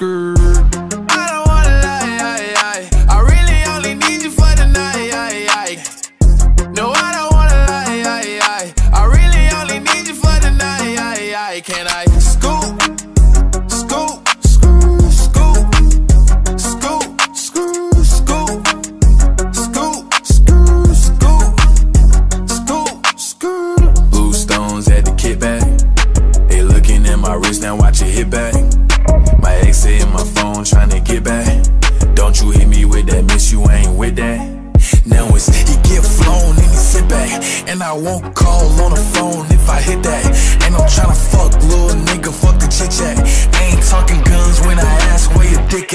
skirt. I don't wanna lie, I really only need you for the night. No, I don't wanna lie, I really only need you for the night. Can I scoop, scoop, scoop, scoop, scoop, scoop, scoop, scoop, scoop, scoop, scoop, scoop. Blue stones at the kickback. They looking at my wrist, now watch it hit back. My ex in my phone tryna get back. Don't you hit me with that, miss, you ain't with that. Now it's he get flown and he sit back, and I won't call on the phone if I hit that. And I'm tryna fuck, little nigga, fuck the chit chat. I ain't talking guns when I ask where your dick at.